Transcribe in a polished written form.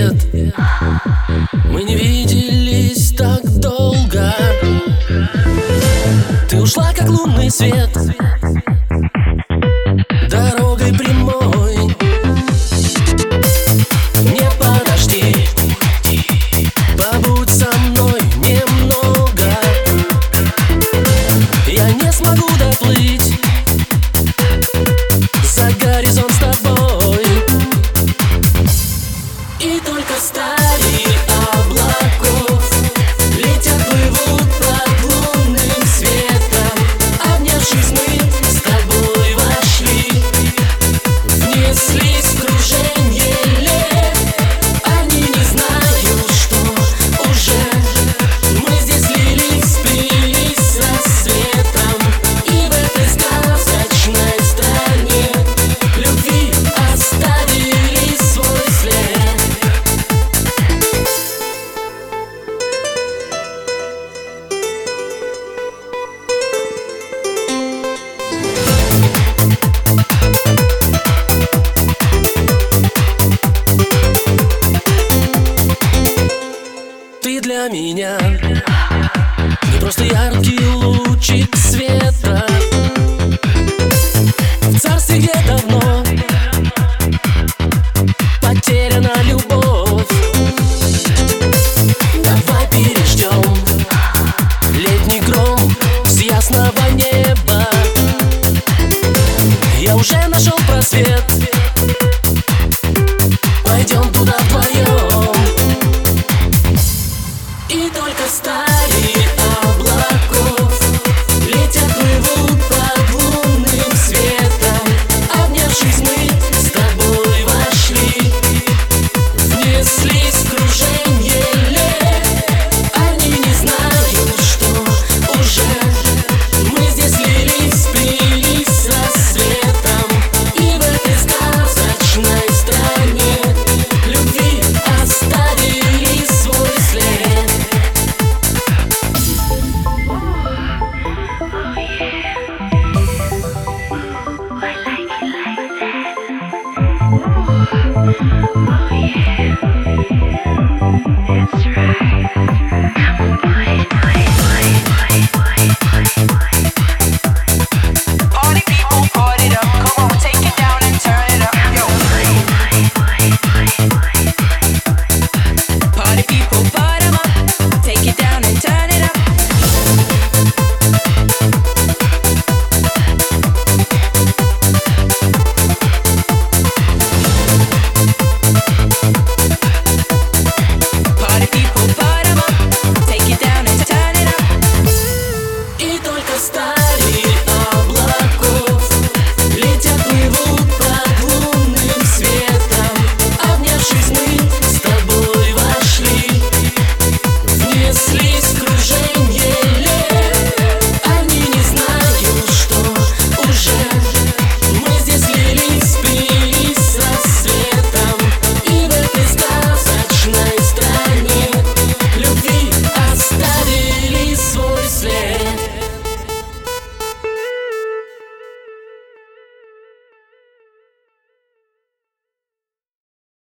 свет. Мы не виделись так долго. Ты ушла, как лунный свет, дорогой прямой. Не подожди, побудь со мной немного. Я не смогу доплыть за горизонт с тобой. И только стаи облаков летят, плывут под лунным светом. Обнявшись, мы с тобой вошли, внеслись в круженье лет. Они не знают, что уже мы здесь слились, сплелись с рассветом. И в этой сказочной стране любви оставили свой след. Ты для меня не просто яркий лучик света в царстве, где давно потеряна любовь. Давай переждем летний гром с ясного неба. Я уже нашел просвет, пойдем туда вдвоем. И только стаи облаков летят, плывут под лунным светом. Обнявшись, мы с тобой вошли, внеслись в круженье лет. Они не знают, что уже мы здесь слились, сплелись с рассветом. И в этой сказочной стране любви оставили свой след. Oh yeah.